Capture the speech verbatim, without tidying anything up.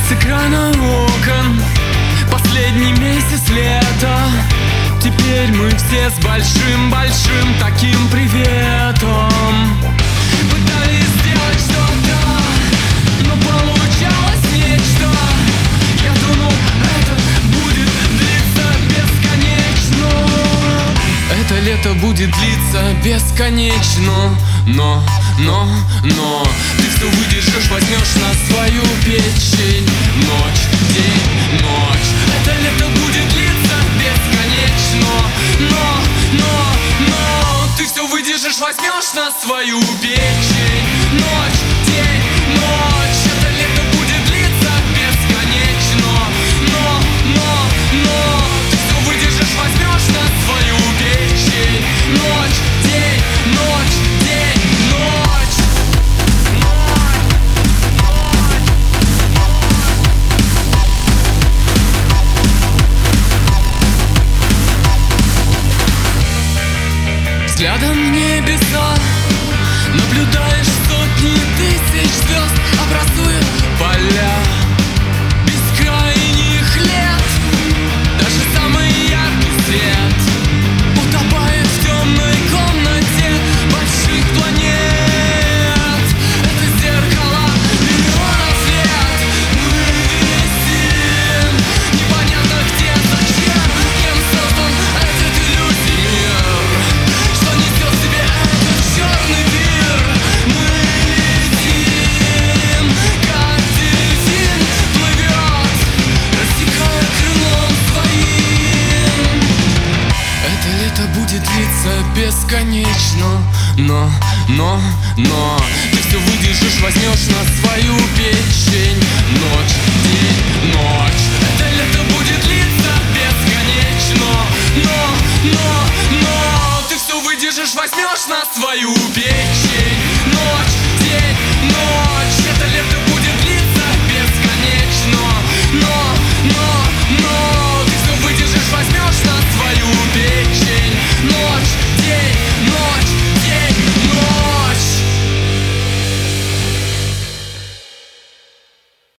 С экрана окон последний месяц лета. Теперь мы все с большим-большим таким приветом. Пытались сделать что-то, но получалось нечто. Я думал, это будет длиться бесконечно. Это лето будет длиться бесконечно. Но, но, но ты все выдержишь, возьмешь на свою печень. Ночь, день, ночь. Это лето будет длиться бесконечно. Но, но, но ты все выдержишь, возьмешь на свою печень. Ночь, день, ночь. Это лето будет длиться бесконечно. Но, но, но ты все выдержишь, возьмешь на свою печень. Ночь, день, ночь, день, ночь. Взглядом в небеса наблюдаешь сотни тысяч звезд, образуя поля бескрайних лет. Даже самый яркий свет утопает в темной комнате больших планет. Это зеркало миллионов лет. Мы висим непонятно где, зачем, кем создан этот иллюзий мир. Что несет в себе этот черный мир? Мы летим, как дельфин плывет, рассекая крылом своим. Это лето будет длиться бесконечно. Но, но, но ты все выдержишь, возьмешь на свою печень. Ночь, день, ночь. Это лето будет